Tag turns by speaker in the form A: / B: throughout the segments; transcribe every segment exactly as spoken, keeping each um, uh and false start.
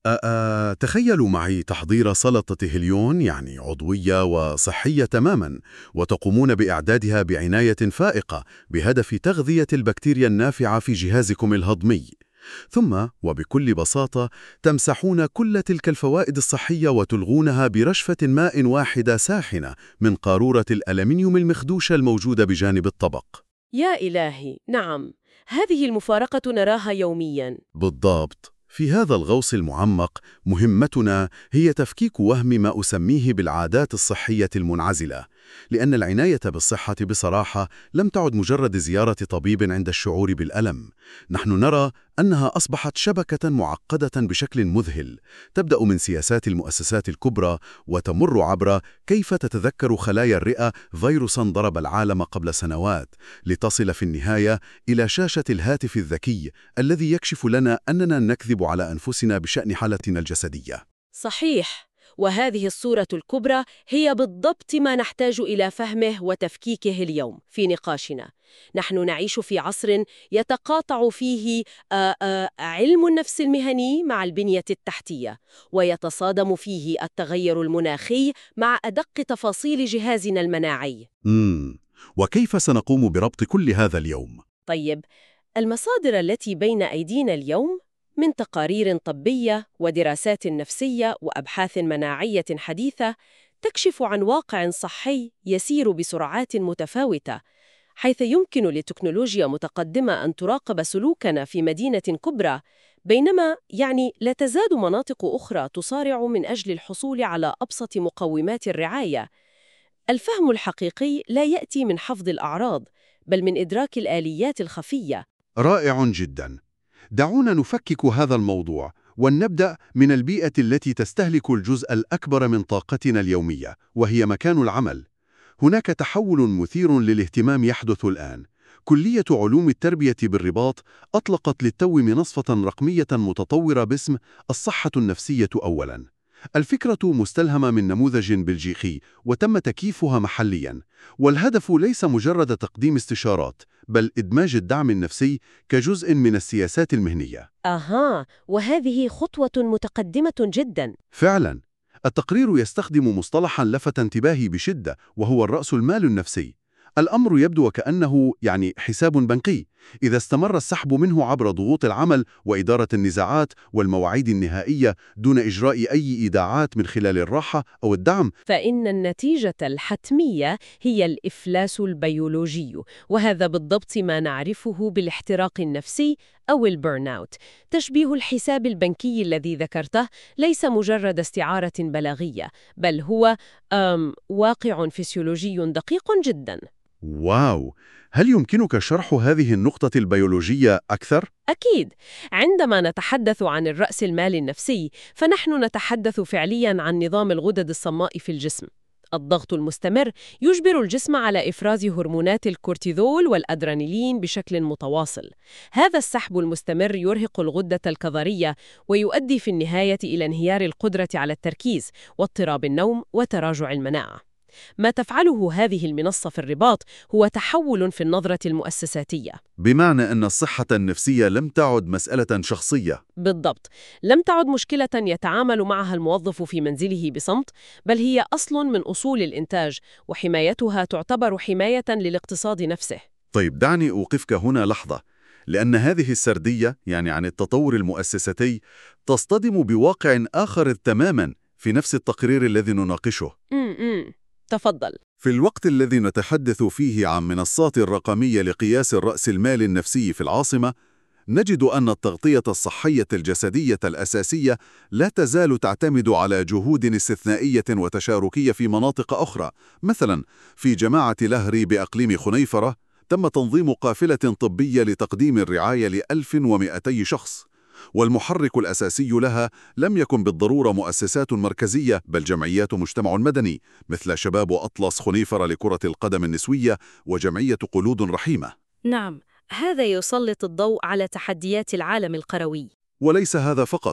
A: أ- أ- تخيلوا معي تحضير سلطة هليون، يعني عضوية وصحية تماما، وتقومون بإعدادها بعناية فائقة بهدف تغذية البكتيريا النافعة في جهازكم الهضمي. ثم وبكل بساطة تمسحون كل تلك الفوائد الصحية وتلغونها برشفة ماء واحدة ساخنة من قارورة الألمنيوم المخدوشة الموجودة بجانب الطبق.
B: يا إلهي، نعم، هذه المفارقة نراها يومياً.
A: بالضبط. في هذا الغوص المعمق مهمتنا هي تفكيك وهم ما أسميه بالعادات الصحية المنعزلة، لأن العناية بالصحة بصراحة لم تعد مجرد زيارة طبيب عند الشعور بالألم. نحن نرى أنها أصبحت شبكة معقدة بشكل مذهل، تبدأ من سياسات المؤسسات الكبرى وتمر عبر كيف تتذكر خلايا الرئة فيروساً ضرب العالم قبل سنوات، لتصل في النهاية إلى شاشة الهاتف الذكي الذي يكشف لنا أننا نكذب على أنفسنا بشأن حالتنا الجسدية.
B: صحيح، وهذه الصورة الكبرى هي بالضبط ما نحتاج إلى فهمه وتفكيكه اليوم في نقاشنا. نحن نعيش في عصر يتقاطع فيه آآ آآ علم النفس المهني مع البنية التحتية، ويتصادم فيه التغير المناخي مع أدق تفاصيل جهازنا المناعي.
A: مم. وكيف سنقوم بربط كل هذا اليوم؟
B: طيب، المصادر التي بين أيدينا اليوم من تقارير طبية ودراسات نفسية وأبحاث مناعية حديثة تكشف عن واقع صحي يسير بسرعات متفاوتة، حيث يمكن لتكنولوجيا متقدمة أن تراقب سلوكنا في مدينة كبرى، بينما يعني لا تزال مناطق أخرى تصارع من أجل الحصول على أبسط مقومات الرعاية. الفهم الحقيقي لا يأتي من حفظ الأعراض، بل من إدراك الآليات الخفية.
A: رائع جدا. دعونا نفكك هذا الموضوع ونبدأ من البيئة التي تستهلك الجزء الأكبر من طاقتنا اليومية، وهي مكان العمل. هناك تحول مثير للاهتمام يحدث الآن. كلية علوم التربية بالرباط أطلقت للتو منصة رقمية متطورة باسم الصحة النفسية أولاً. الفكرة مستلهمة من نموذج بلجيكي وتم تكييفها محلياً، والهدف ليس مجرد تقديم استشارات، بل إدماج الدعم النفسي كجزء من السياسات المهنية.
B: أها، وهذه خطوة متقدمة جداً.
A: فعلاً، التقرير يستخدم مصطلحاً لفت انتباهي بشدة، وهو الرأس المال النفسي. الأمر يبدو وكأنه يعني حساب بنكي، إذا استمر السحب منه عبر ضغوط العمل وإدارة النزاعات والمواعيد النهائية دون إجراء أي إيداعات من خلال الراحة أو الدعم.
B: فإن النتيجة الحتمية هي الإفلاس البيولوجي، وهذا بالضبط ما نعرفه بالاحتراق النفسي أو البيرن أوت. تشبيه الحساب البنكي الذي ذكرته ليس مجرد استعارة بلاغية، بل هو أم واقع فسيولوجي دقيق جداً.
A: واو! هل يمكنك شرح هذه النقطة البيولوجية أكثر؟
B: أكيد، عندما نتحدث عن الرأس المال النفسي فنحن نتحدث فعلياً عن نظام الغدد الصماء في الجسم. الضغط المستمر يجبر الجسم على إفراز هرمونات الكورتيزول والأدرينالين بشكل متواصل. هذا السحب المستمر يرهق الغدة الكظرية ويؤدي في النهاية إلى انهيار القدرة على التركيز واضطراب النوم وتراجع المناعة. ما تفعله هذه المنصة في الرباط هو تحول في النظرة المؤسساتية.
A: بمعنى أن الصحة النفسية لم تعد مسألة شخصية.
B: بالضبط، لم تعد مشكلة يتعامل معها الموظف في منزله بصمت، بل هي أصل من أصول الإنتاج، وحمايتها تعتبر حماية للاقتصاد نفسه.
A: طيب دعني أوقفك هنا لحظة، لأن هذه السردية يعني عن التطور المؤسساتي تصطدم بواقع آخر تماماً في نفس التقرير الذي نناقشه.
B: امم تفضل.
A: في الوقت الذي نتحدث فيه عن منصات رقمية لقياس الرأس المال النفسي في العاصمة، نجد أن التغطية الصحية الجسدية الأساسية لا تزال تعتمد على جهود استثنائية وتشاركية في مناطق أخرى. مثلا في جماعة لهري بأقليم خنيفرة تم تنظيم قافلة طبية لتقديم الرعاية لألف ومئتي شخص، والمحرك الأساسي لها لم يكن بالضرورة مؤسسات مركزية، بل جمعيات مجتمع مدني مثل شباب أطلس خنيفرة لكرة القدم النسوية وجمعية قلود رحيمة.
B: نعم، هذا يسلط الضوء على تحديات العالم القروي.
A: وليس هذا فقط،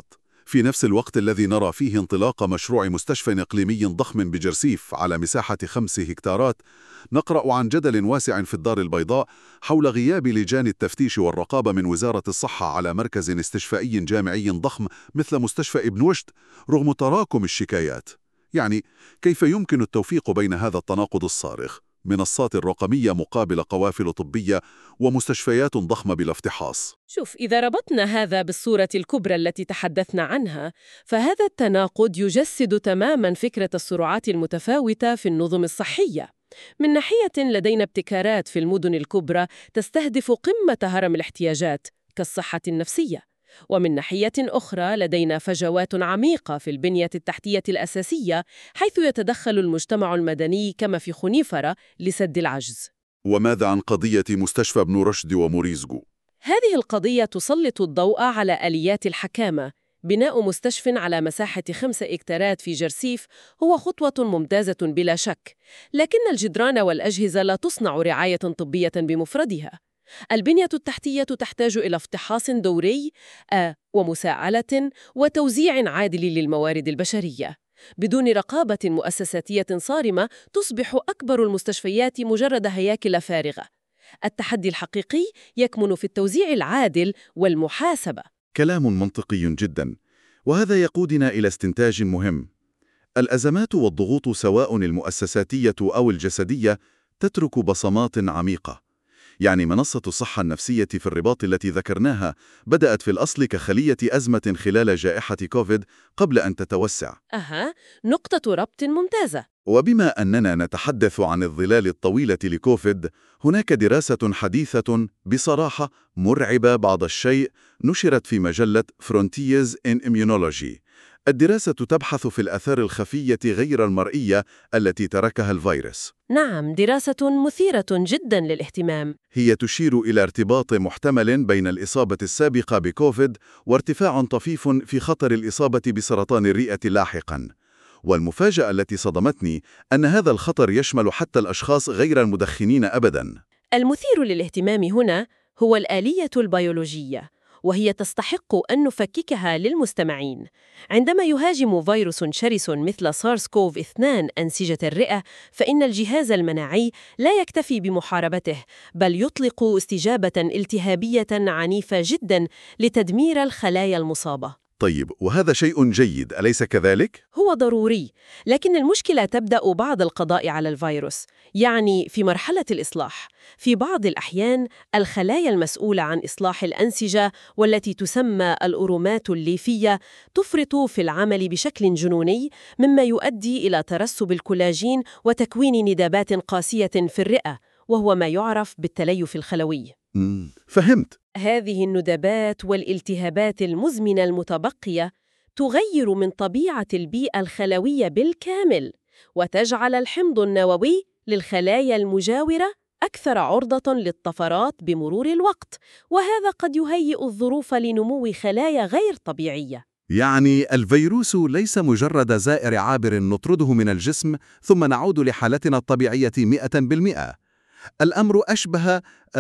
A: في نفس الوقت الذي نرى فيه انطلاق مشروع مستشفى إقليمي ضخم بجرسيف على مساحة خمس هكتارات، نقرأ عن جدل واسع في الدار البيضاء حول غياب لجان التفتيش والرقابة من وزارة الصحة على مركز استشفائي جامعي ضخم مثل مستشفى ابن وشت رغم تراكم الشكايات. يعني كيف يمكن التوفيق بين هذا التناقض الصارخ؟ منصات رقمية مقابل قوافل طبية ومستشفيات ضخمة بلا افتحاص.
B: شوف، إذا ربطنا هذا بالصورة الكبرى التي تحدثنا عنها، فهذا التناقض يجسد تماماً فكرة الصراعات المتفاوتة في النظم الصحية. من ناحية لدينا ابتكارات في المدن الكبرى تستهدف قمة هرم الاحتياجات كالصحة النفسية، ومن ناحية أخرى لدينا فجوات عميقة في البنية التحتية الأساسية حيث يتدخل المجتمع المدني كما في خنيفرة لسد العجز.
A: وماذا عن قضية مستشفى ابن رشد وموريزقو؟
B: هذه القضية تسلط الضوء على آليات الحكامة. بناء مستشفى على مساحة خمسة إكتارات في جرسيف هو خطوة ممتازة بلا شك، لكن الجدران والأجهزة لا تصنع رعاية طبية بمفردها. البنية التحتية تحتاج إلى افتحاص دوري آه ومساءلة وتوزيع عادل للموارد البشرية. بدون رقابة مؤسساتية صارمة تصبح أكبر المستشفيات مجرد هياكل فارغة. التحدي الحقيقي يكمن في التوزيع العادل والمحاسبة.
A: كلام منطقي جدا، وهذا يقودنا إلى استنتاج مهم. الأزمات والضغوط سواء المؤسساتية أو الجسدية تترك بصمات عميقة. يعني منصة الصحة النفسية في الرباط التي ذكرناها بدأت في الأصل كخلية أزمة خلال جائحة كوفيد قبل أن تتوسع.
B: أها، نقطة ربط ممتازة.
A: وبما أننا نتحدث عن الظلال الطويلة لكوفيد، هناك دراسة حديثة بصراحة مرعبة بعض الشيء نشرت في مجلة Frontiers in Immunology. الدراسة تبحث في الآثار الخفية غير المرئية التي تركها الفيروس.
B: نعم، دراسة مثيرة جدا للاهتمام.
A: هي تشير إلى ارتباط محتمل بين الإصابة السابقة بكوفيد وارتفاع طفيف في خطر الإصابة بسرطان الرئة لاحقاً. والمفاجأة التي صدمتني أن هذا الخطر يشمل حتى الأشخاص غير المدخنين أبداً.
B: المثير للاهتمام هنا هو الآلية البيولوجية، وهي تستحق أن نفككها للمستمعين. عندما يهاجم فيروس شرس مثل سارس كوف اثنين أنسجة الرئة، فإن الجهاز المناعي لا يكتفي بمحاربته، بل يطلق استجابة التهابية عنيفة جداً لتدمير الخلايا المصابة.
A: طيب، وهذا شيء جيد، أليس كذلك؟
B: هو ضروري، لكن المشكلة تبدأ بعد القضاء على الفيروس، يعني في مرحلة الإصلاح. في بعض الأحيان الخلايا المسؤولة عن إصلاح الأنسجة والتي تسمى الأورومات الليفية تفرط في العمل بشكل جنوني، مما يؤدي إلى ترسب الكولاجين وتكوين ندبات قاسية في الرئة، وهو ما يعرف بالتليف الخلوي.
A: مم. فهمت.
B: هذه الندبات والالتهابات المزمنة المتبقية تغير من طبيعة البيئة الخلوية بالكامل، وتجعل الحمض النووي للخلايا المجاورة أكثر عرضة للطفرات بمرور الوقت، وهذا قد يهيئ الظروف لنمو خلايا غير طبيعية.
A: يعني الفيروس ليس مجرد زائر عابر نطرده من الجسم ثم نعود لحالتنا الطبيعية مئة بالمئة. الأمر أشبه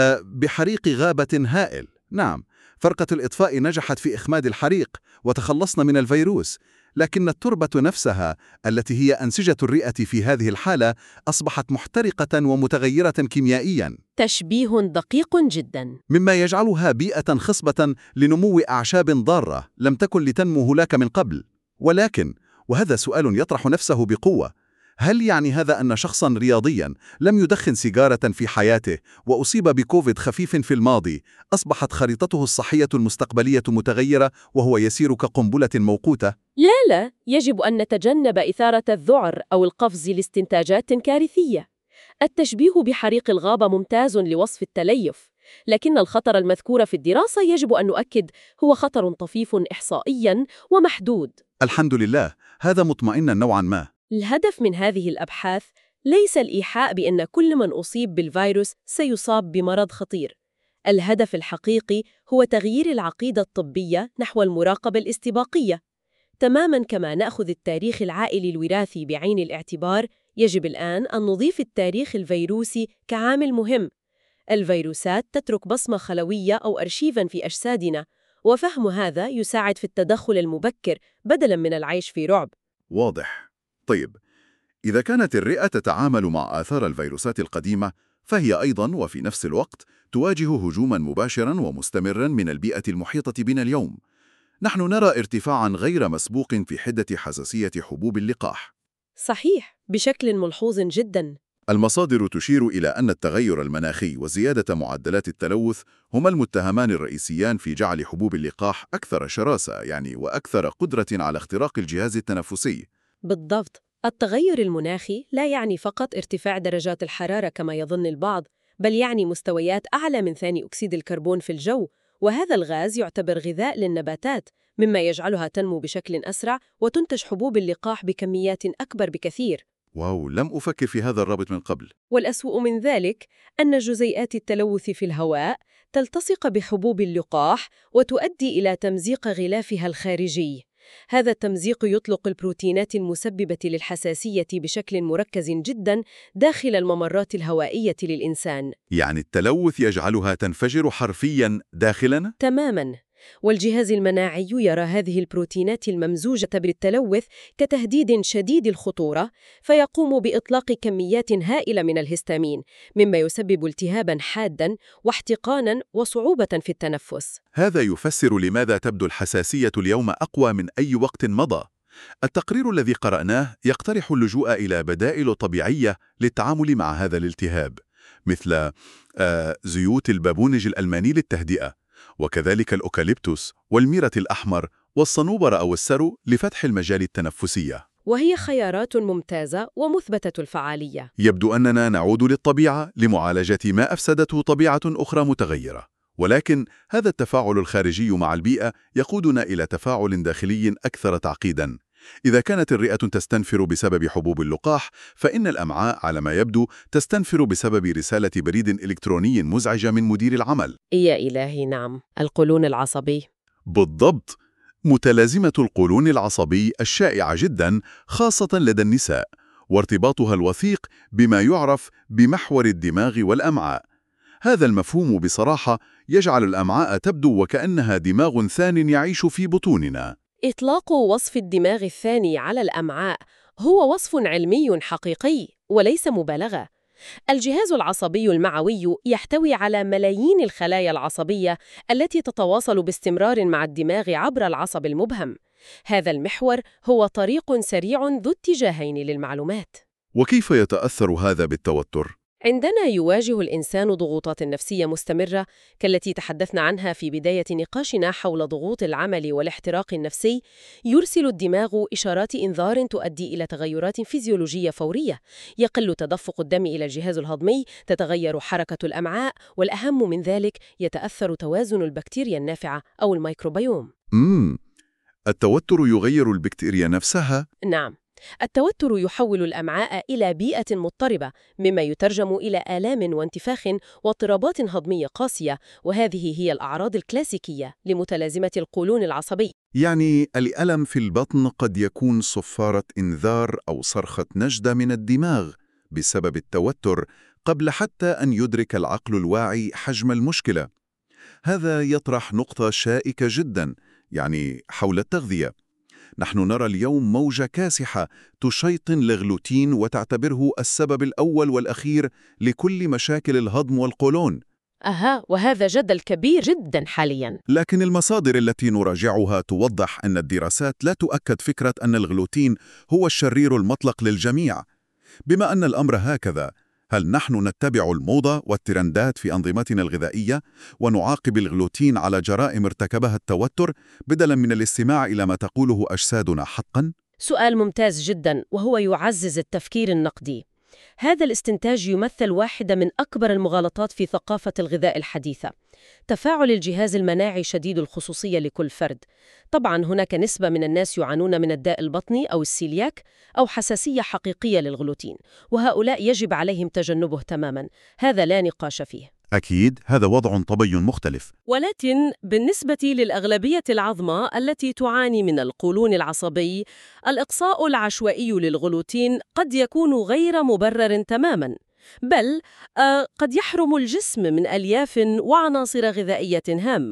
A: بحريق غابة هائل. نعم، فرقة الإطفاء نجحت في إخماد الحريق وتخلصنا من الفيروس، لكن التربة نفسها التي هي أنسجة الرئة في هذه الحالة أصبحت محترقة ومتغيرة كيميائياً.
B: تشبيه دقيق جداً.
A: مما يجعلها بيئة خصبة لنمو أعشاب ضارة لم تكن لتنمو هناك من قبل. ولكن، وهذا سؤال يطرح نفسه بقوة، هل يعني هذا أن شخصاً رياضياً لم يدخن سيجارة في حياته وأصيب بكوفيد خفيف في الماضي أصبحت خريطته الصحية المستقبلية متغيرة وهو يسير كقنبلة موقوتة؟
B: لا لا، يجب أن نتجنب إثارة الذعر أو القفز لاستنتاجات كارثية. التشبيه بحريق الغابة ممتاز لوصف التليف، لكن الخطر المذكور في الدراسة يجب أن نؤكد هو خطر طفيف إحصائياً ومحدود.
A: الحمد لله، هذا مطمئنا نوعاً ما.
B: الهدف من هذه الأبحاث ليس الإيحاء بأن كل من أصيب بالفيروس سيصاب بمرض خطير. الهدف الحقيقي هو تغيير العقيدة الطبية نحو المراقبة الاستباقية. تماماً كما نأخذ التاريخ العائلي الوراثي بعين الاعتبار، يجب الآن أن نضيف التاريخ الفيروسي كعامل مهم. الفيروسات تترك بصمة خلوية أو أرشيفاً في أجسادنا، وفهم هذا يساعد في التدخل المبكر بدلاً من العيش في رعب.
A: واضح. طيب، إذا كانت الرئة تتعامل مع آثار الفيروسات القديمة، فهي أيضاً وفي نفس الوقت تواجه هجوماً مباشراً ومستمراً من البيئة المحيطة بنا اليوم. نحن نرى ارتفاعاً غير مسبوق في حدة حساسية حبوب اللقاح.
B: صحيح، بشكل ملحوظ جداً.
A: المصادر تشير إلى أن التغير المناخي وزيادة معدلات التلوث هما المتهمان الرئيسيان في جعل حبوب اللقاح أكثر شراسة، يعني وأكثر قدرة على اختراق الجهاز التنفسي.
B: بالضبط. التغير المناخي لا يعني فقط ارتفاع درجات الحرارة كما يظن البعض، بل يعني مستويات أعلى من ثاني أكسيد الكربون في الجو، وهذا الغاز يعتبر غذاء للنباتات، مما يجعلها تنمو بشكل أسرع وتنتج حبوب اللقاح بكميات أكبر بكثير.
A: واو، لم أفكر في هذا الرابط من قبل.
B: والأسوأ من ذلك أن جزيئات التلوث في الهواء تلتصق بحبوب اللقاح وتؤدي إلى تمزيق غلافها الخارجي. هذا التمزيق يطلق البروتينات المسببة للحساسية بشكل مركز جداً داخل الممرات الهوائية للإنسان.
A: يعني التلوث يجعلها تنفجر حرفياً داخلاً؟
B: تماماً. والجهاز المناعي يرى هذه البروتينات الممزوجة بالتلوث كتهديد شديد الخطورة، فيقوم بإطلاق كميات هائلة من الهستامين، مما يسبب التهاباً حاداً واحتقاناً وصعوبة في التنفس.
A: هذا يفسر لماذا تبدو الحساسية اليوم أقوى من أي وقت مضى. التقرير الذي قرأناه يقترح اللجوء إلى بدائل طبيعية للتعامل مع هذا الالتهاب، مثل آه زيوت البابونج الألماني للتهدئة، وكذلك الأوكاليبتوس والميرة الأحمر والصنوبر أو السرو لفتح المجال التنفسية.
B: وهي خيارات ممتازة ومثبتة الفعالية.
A: يبدو أننا نعود للطبيعة لمعالجة ما أفسدته طبيعة أخرى متغيرة، ولكن هذا التفاعل الخارجي مع البيئة يقودنا إلى تفاعل داخلي أكثر تعقيداً. إذا كانت الرئة تستنفر بسبب حبوب اللقاح، فإن الأمعاء على ما يبدو تستنفر بسبب رسالة بريد إلكتروني مزعجة من مدير العمل.
B: يا إلهي، نعم، القولون العصبي.
A: بالضبط. متلازمة القولون العصبي الشائعة جداً، خاصة لدى النساء، وارتباطها الوثيق بما يعرف بمحور الدماغ والأمعاء. هذا المفهوم بصراحة يجعل الأمعاء تبدو وكأنها دماغ ثان يعيش في بطوننا.
B: إطلاق وصف الدماغ الثاني على الأمعاء هو وصف علمي حقيقي وليس مبالغة. الجهاز العصبي المعوي يحتوي على ملايين الخلايا العصبية التي تتواصل باستمرار مع الدماغ عبر العصب المبهم. هذا المحور هو طريق سريع ذو اتجاهين للمعلومات.
A: وكيف يتأثر هذا بالتوتر؟
B: عندما يواجه الإنسان ضغوطات نفسية مستمرة كالتي تحدثنا عنها في بداية نقاشنا حول ضغوط العمل والاحتراق النفسي، يرسل الدماغ إشارات إنذار تؤدي إلى تغيرات فيزيولوجية فورية. يقل تدفق الدم إلى الجهاز الهضمي، تتغير حركة الأمعاء، والأهم من ذلك يتأثر توازن البكتيريا النافعة أو الميكروبيوم.
A: مم. التوتر يغير البكتيريا نفسها؟
B: نعم. التوتر يحول الأمعاء إلى بيئة مضطربة، مما يترجم إلى آلام وانتفاخ واضطرابات هضمية قاسية، وهذه هي الأعراض الكلاسيكية لمتلازمة القولون العصبي.
A: يعني الألم في البطن قد يكون صفارة إنذار أو صرخة نجدة من الدماغ بسبب التوتر قبل حتى أن يدرك العقل الواعي حجم المشكلة. هذا يطرح نقطة شائكة جداً، يعني حول التغذية. نحن نرى اليوم موجة كاسحة تشيطن الغلوتين وتعتبره السبب الأول والأخير لكل مشاكل الهضم والقولون.
B: أها، وهذا جدل كبير جدا حاليا.
A: لكن المصادر التي نراجعها توضح أن الدراسات لا تؤكد فكرة أن الغلوتين هو الشرير المطلق للجميع. بما أن الأمر هكذا، هل نحن نتبع الموضة والترندات في أنظمتنا الغذائية ونعاقب الغلوتين على جرائم ارتكبها التوتر بدلاً من الاستماع إلى ما تقوله أجسادنا حقاً؟
B: سؤال ممتاز جدا، وهو يعزز التفكير النقدي. هذا الاستنتاج يمثل واحدة من أكبر المغالطات في ثقافة الغذاء الحديثة. تفاعل الجهاز المناعي شديد الخصوصية لكل فرد. طبعاً هناك نسبة من الناس يعانون من الداء البطني أو السيلياك أو حساسية حقيقية للغلوتين، وهؤلاء يجب عليهم تجنبه تماماً، هذا لا نقاش فيه.
A: أكيد هذا وضع طبي مختلف.
B: ولكن بالنسبة للأغلبية العظمى التي تعاني من القولون العصبي، الإقصاء العشوائي للغلوتين قد يكون غير مبرر تماماً، بل آه قد يحرم الجسم من ألياف وعناصر غذائية هامة.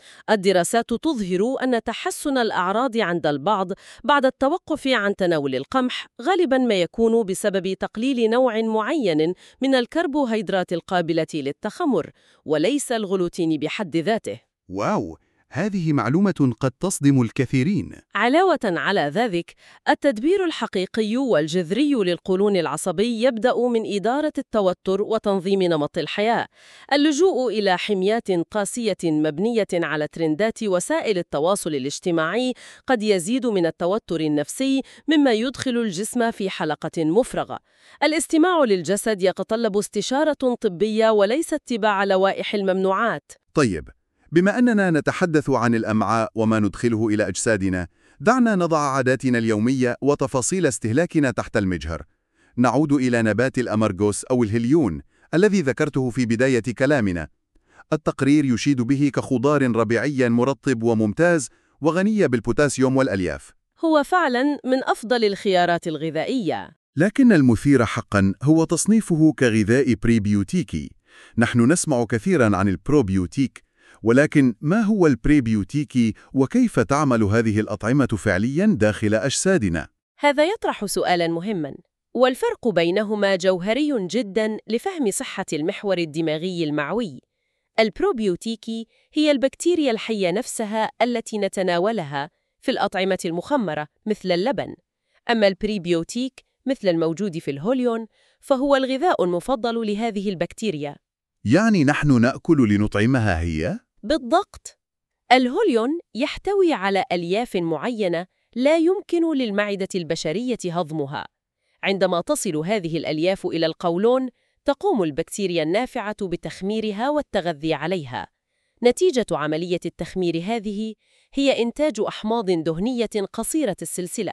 B: الدراسات تظهر أن تحسن الأعراض عند البعض بعد التوقف عن تناول القمح غالباً ما يكون بسبب تقليل نوع معين من الكربوهيدرات القابلة للتخمر، وليس الغلوتين بحد ذاته.
A: واو، هذه معلومة قد تصدم الكثيرين.
B: علاوة على ذلك، التدبير الحقيقي والجذري للقولون العصبي يبدأ من إدارة التوتر وتنظيم نمط الحياة. اللجوء إلى حميات قاسية مبنية على ترندات وسائل التواصل الاجتماعي قد يزيد من التوتر النفسي، مما يدخل الجسم في حلقة مفرغة. الاستماع للجسد يتطلب استشارة طبية وليس اتباع لوائح الممنوعات.
A: طيب، بما أننا نتحدث عن الأمعاء وما ندخله إلى أجسادنا، دعنا نضع عاداتنا اليومية وتفاصيل استهلاكنا تحت المجهر. نعود إلى نبات الأمرغوس أو الهليون الذي ذكرته في بداية كلامنا. التقرير يشيد به كخضار ربيعي مرطب وممتاز وغني بالبوتاسيوم والألياف.
B: هو فعلاً من أفضل الخيارات الغذائية.
A: لكن المثير حقاً هو تصنيفه كغذاء بريبيوتيكي. نحن نسمع كثيراً عن البروبيوتيك، ولكن ما هو البريبيوتيكي وكيف تعمل هذه الأطعمة فعلياً داخل أجسادنا؟
B: هذا يطرح سؤالاً مهماً، والفرق بينهما جوهري جداً لفهم صحة المحور الدماغي المعوي. البروبيوتيكي هي البكتيريا الحية نفسها التي نتناولها في الأطعمة المخمرة مثل اللبن. أما البريبيوتيك مثل الموجود في الهوليون فهو الغذاء المفضل لهذه البكتيريا.
A: يعني نحن نأكل لنطعمها هي؟
B: بالضبط. الهوليون يحتوي على ألياف معينة لا يمكن للمعدة البشرية هضمها. عندما تصل هذه الألياف إلى القولون، تقوم البكتيريا النافعة بتخميرها والتغذي عليها. نتيجة عملية التخمير هذه هي إنتاج أحماض دهنية قصيرة السلسلة،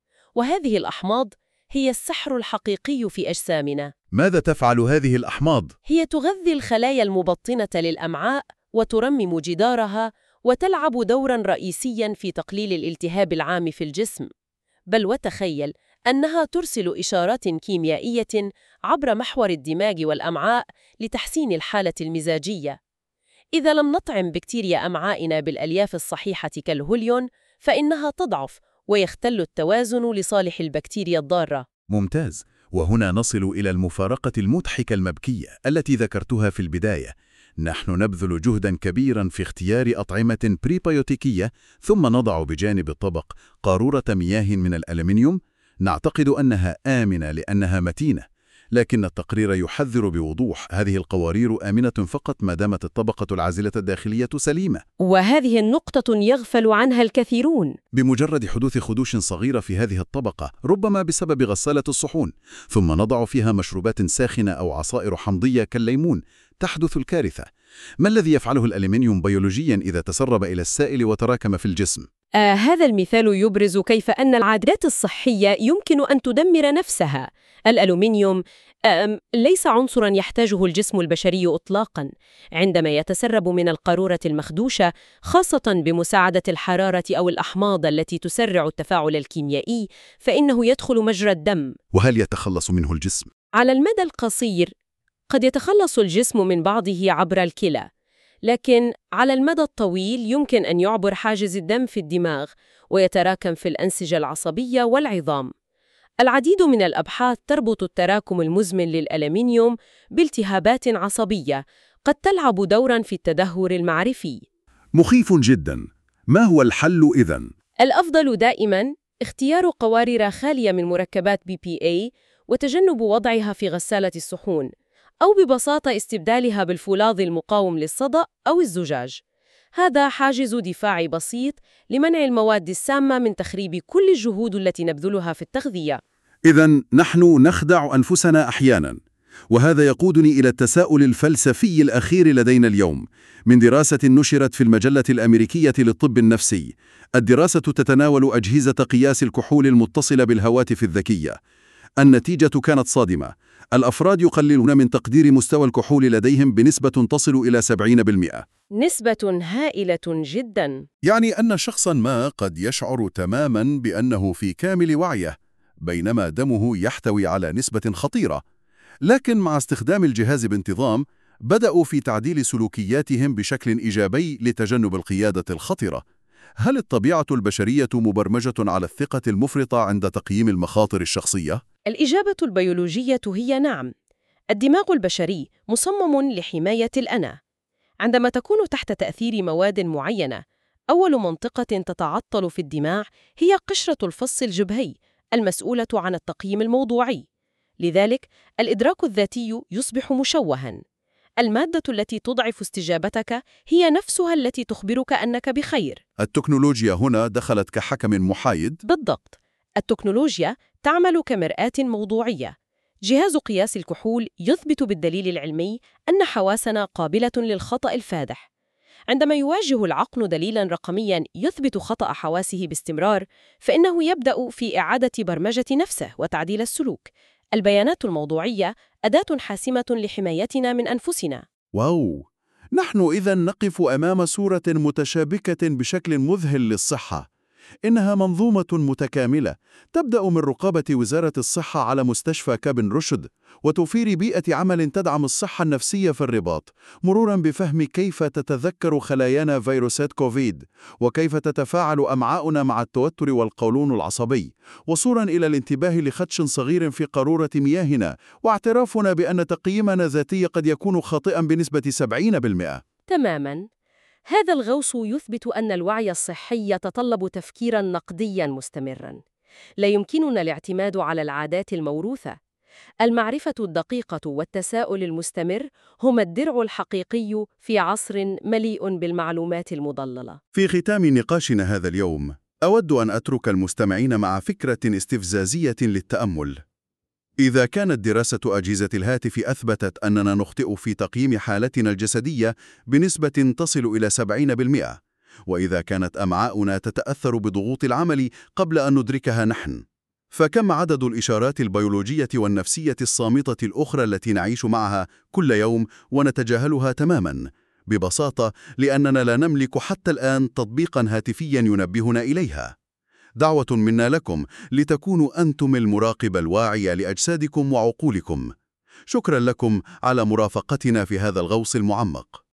B: وهذه الأحماض هي السحر الحقيقي في أجسامنا.
A: ماذا تفعل هذه الأحماض؟
B: هي تغذي الخلايا المبطنة للأمعاء وترمم جدارها، وتلعب دوراً رئيسياً في تقليل الالتهاب العام في الجسم. بل وتخيل أنها ترسل إشارات كيميائية عبر محور الدماغ والأمعاء لتحسين الحالة المزاجية. إذا لم نطعم بكتيريا أمعائنا بالألياف الصحيحة كالهوليون، فإنها تضعف ويختل التوازن لصالح البكتيريا الضارة.
A: ممتاز. وهنا نصل إلى المفارقة المضحكة المبكية التي ذكرتها في البداية. نحن نبذل جهداً كبيراً في اختيار أطعمة بريبيوتيكية، ثم نضع بجانب الطبق قارورة مياه من الألمنيوم. نعتقد أنها آمنة لأنها متينة، لكن التقرير يحذر بوضوح هذه القوارير آمنة فقط ما دامت الطبقة العازلة الداخلية سليمة.
B: وهذه النقطة يغفل عنها الكثيرون.
A: بمجرد حدوث خدوش صغيرة في هذه الطبقة، ربما بسبب غسالة الصحون، ثم نضع فيها مشروبات ساخنة أو عصائر حمضية كالليمون، تحدث الكارثة. ما الذي يفعله الألمنيوم بيولوجياً إذا تسرب إلى السائل وتراكم في الجسم؟
B: آه هذا المثال يبرز كيف أن العادات الصحية يمكن أن تدمر نفسها. الألومنيوم آه ليس عنصراً يحتاجه الجسم البشري إطلاقاً. عندما يتسرب من القارورة المخدوشة، خاصة بمساعدة الحرارة أو الأحماض التي تسرع التفاعل الكيميائي، فإنه يدخل مجرى الدم.
A: وهل يتخلص منه الجسم؟
B: على المدى القصير قد يتخلص الجسم من بعضه عبر الكلى، لكن على المدى الطويل يمكن أن يعبر حاجز الدم في الدماغ ويتراكم في الأنسجة العصبية والعظام. العديد من الأبحاث تربط التراكم المزمن للألمنيوم بالتهابات عصبية قد تلعب دوراً في التدهور المعرفي.
A: مخيف جداً. ما هو الحل إذن؟
B: الأفضل دائماً اختيار قوارير خالية من مركبات بي بي إيه وتجنب وضعها في غسالة الصحون، أو ببساطة استبدالها بالفولاذ المقاوم للصدأ أو الزجاج. هذا حاجز دفاعي بسيط لمنع المواد السامة من تخريب كل الجهود التي نبذلها في التغذية.
A: إذن نحن نخدع أنفسنا أحياناً، وهذا يقودني إلى التساؤل الفلسفي الأخير لدينا اليوم. من دراسة نشرت في المجلة الأمريكية للطب النفسي، الدراسة تتناول أجهزة قياس الكحول المتصلة بالهواتف الذكية. النتيجة كانت صادمة. الأفراد يقللون من تقدير مستوى الكحول لديهم بنسبة تصل إلى سبعين بالمئة.
B: نسبة هائلة جداً.
A: يعني أن شخصاً ما قد يشعر تماماً بأنه في كامل وعيه، بينما دمه يحتوي على نسبة خطيرة. لكن مع استخدام الجهاز بانتظام، بدأوا في تعديل سلوكياتهم بشكل إيجابي لتجنب القيادة الخطرة. هل الطبيعة البشرية مبرمجة على الثقة المفرطة عند تقييم المخاطر الشخصية؟
B: الإجابة البيولوجية هي نعم. الدماغ البشري مصمم لحماية الأنا. عندما تكون تحت تأثير مواد معينة، أول منطقة تتعطل في الدماغ هي قشرة الفص الجبهي المسؤولة عن التقييم الموضوعي. لذلك، الإدراك الذاتي يصبح مشوهاً. المادة التي تضعف استجابتك هي نفسها التي تخبرك أنك بخير.
A: التكنولوجيا هنا دخلت كحكم محايد؟
B: بالضبط. التكنولوجيا تعمل كمرآة موضوعية. جهاز قياس الكحول يثبت بالدليل العلمي أن حواسنا قابلة للخطأ الفادح. عندما يواجه العقل دليلاً رقمياً يثبت خطأ حواسه باستمرار، فإنه يبدأ في إعادة برمجة نفسه وتعديل السلوك. البيانات الموضوعية أداة حاسمة لحمايتنا من أنفسنا.
A: واو! نحن إذن نقف أمام صورة متشابكة بشكل مذهل للصحة. إنها منظومة متكاملة تبدأ من رقابة وزارة الصحة على مستشفى كابن رشد وتوفير بيئة عمل تدعم الصحة النفسية في الرباط، مرورا بفهم كيف تتذكر خلايانا فيروسات كوفيد وكيف تتفاعل أمعاؤنا مع التوتر والقولون العصبي، وصولا إلى الانتباه لخدش صغير في قارورة مياهنا، واعترافنا بأن تقييمنا ذاتي قد يكون خاطئا بنسبة سبعين بالمئة.
B: تماماً. هذا الغوص يثبت أن الوعي الصحي يتطلب تفكيراً نقدياً مستمراً. لا يمكننا الاعتماد على العادات الموروثة. المعرفة الدقيقة والتساؤل المستمر هما الدرع الحقيقي في عصر مليء بالمعلومات المضللة.
A: في ختام نقاشنا هذا اليوم، أود أن أترك المستمعين مع فكرة استفزازية للتأمل. إذا كانت دراسة أجهزة الهاتف أثبتت أننا نخطئ في تقييم حالتنا الجسدية بنسبة تصل إلى سبعين بالمئة، وإذا كانت أمعاؤنا تتأثر بضغوط العمل قبل أن ندركها نحن، فكم عدد الإشارات البيولوجية والنفسية الصامتة الأخرى التي نعيش معها كل يوم ونتجاهلها تماماً؟ ببساطة لأننا لا نملك حتى الآن تطبيقاً هاتفياً ينبهنا إليها. دعوة منا لكم لتكونوا أنتم المراقب الواعي لأجسادكم وعقولكم. شكرا لكم على مرافقتنا في هذا الغوص المعمق.